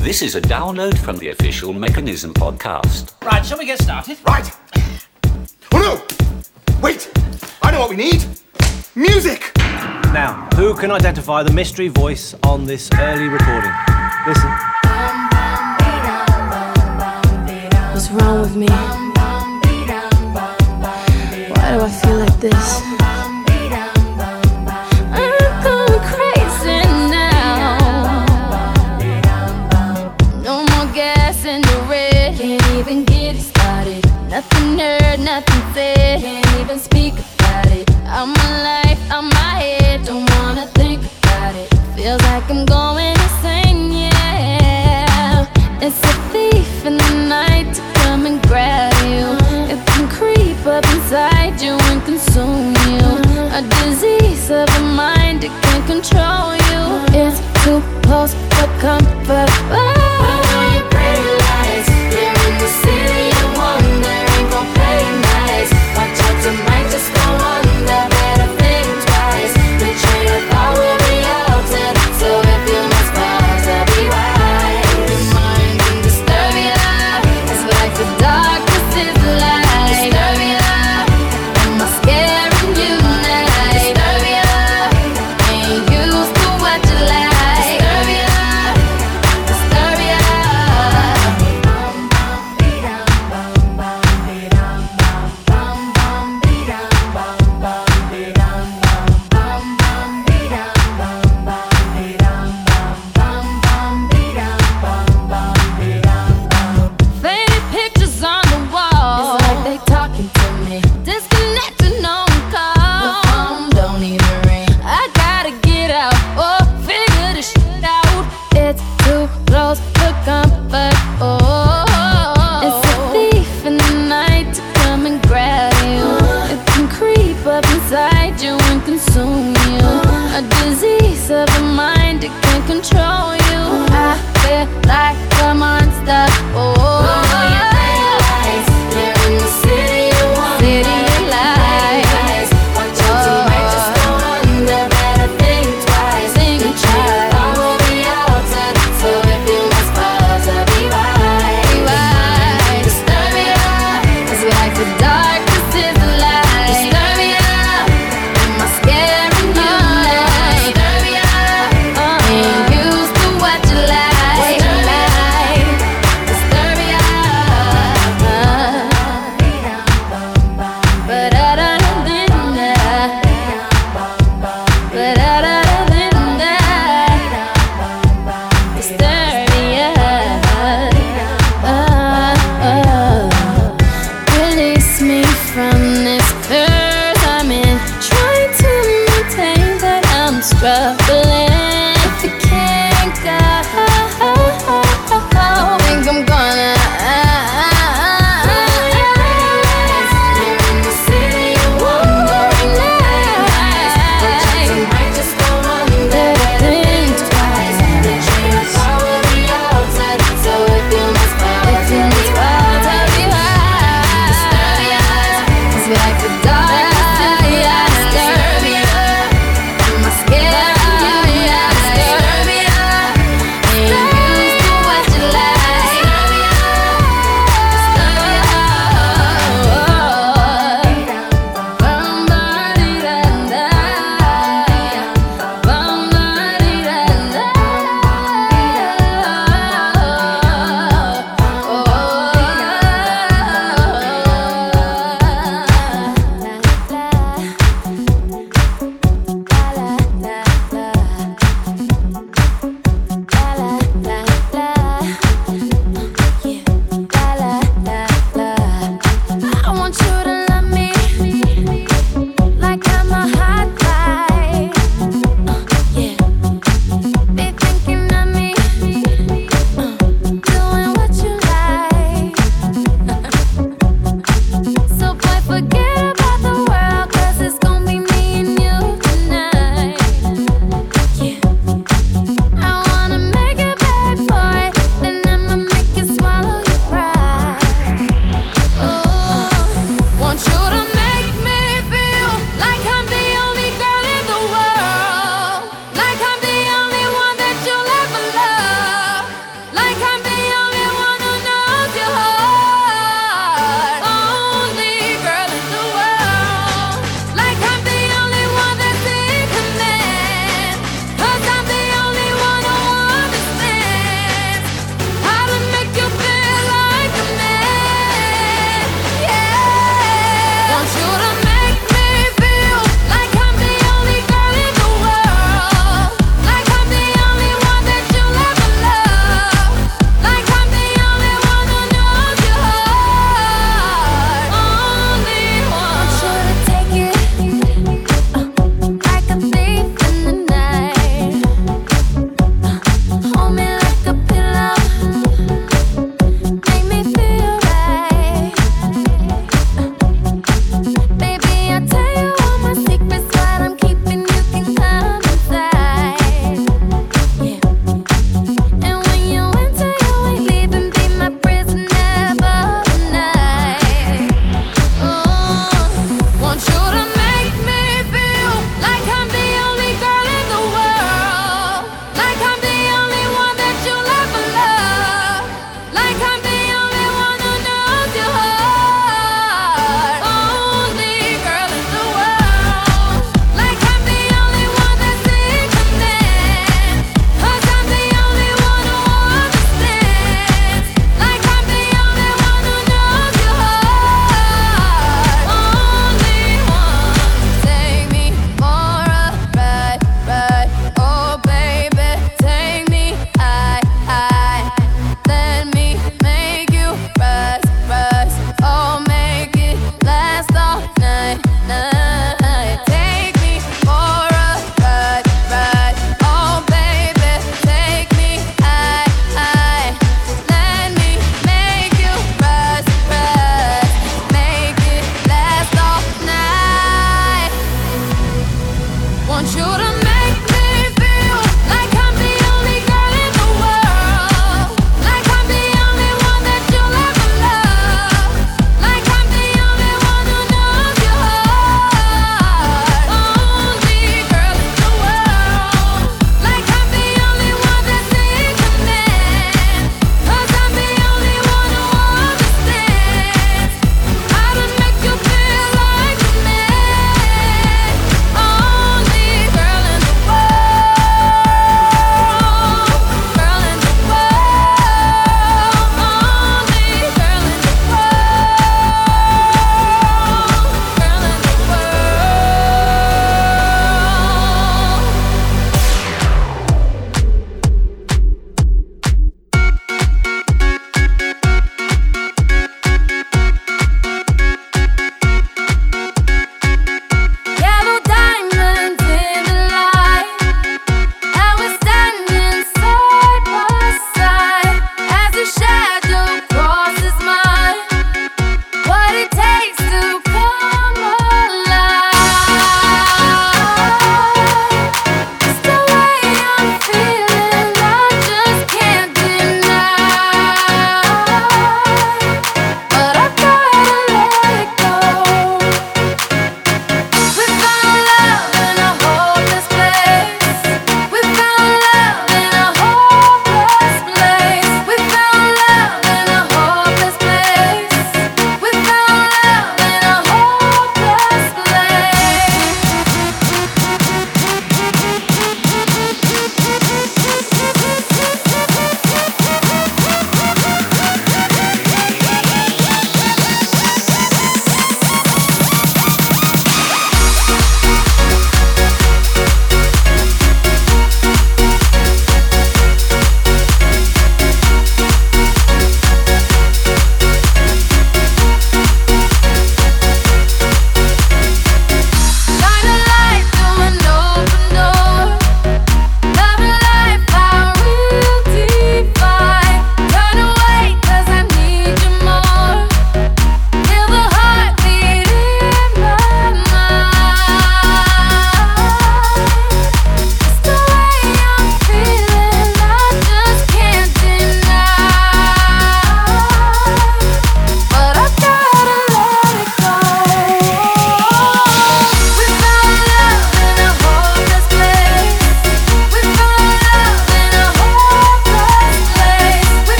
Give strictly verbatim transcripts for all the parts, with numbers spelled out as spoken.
This is a download from the official Mechanism podcast. Right, shall we get started? Right. Oh no! Wait! I know what we need! Music! Now, who can identify the mystery voice on this early recording? Listen. What's wrong with me? Why do I feel like this? I'm going crazy now. No more gas in the red. Can't even get it started. Nothing heard, nothing said. Can't even speak about it. I'm alive, I'm my head. Don't wanna think about it. Feels like I'm going insane, yeah. It's a thief in the night to come and grab you. It can creep up inside you and consume you. A disease of the mind, it can control you. It's too close for comfort. Oh. Put on your pretty lights. You're in the city of wonder. Ain't gon' play nice. Watch out, you might just go under. Better think twice. The train of thought will be altered. So if you must pause, I'll be right. Your mind can disturb you. It's like the darkness is the light. Disturb you. Am I scaring you now? Disturb you. Ain't used to what you like. Disturb you. Disturb you. Faded pictures on the wall. It's like they talking to me. Disconnected, no call. The phone don't even ring. I gotta get out or figure this shit out. It's too close for comfort. Oh, it's a thief in the night to come and grab you. It can creep up inside you and consume you. A disease of the mind, it can control you. I feel like a monster. Oh, you're in the city of wonder. City of lights. Watch out, you might just go under. Better think twice. Think twice. I will be altered. So if you must pause, I'll be right. Be right. Disturb you. It's like the darkness is the light. Disturb you. Am I scaring you now? Disturb you. Ain't used to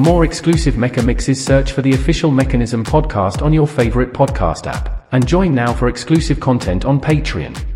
more exclusive Mecha Mixes, search for the official Mechanism podcast on your favorite podcast app. And join now for exclusive content on Patreon.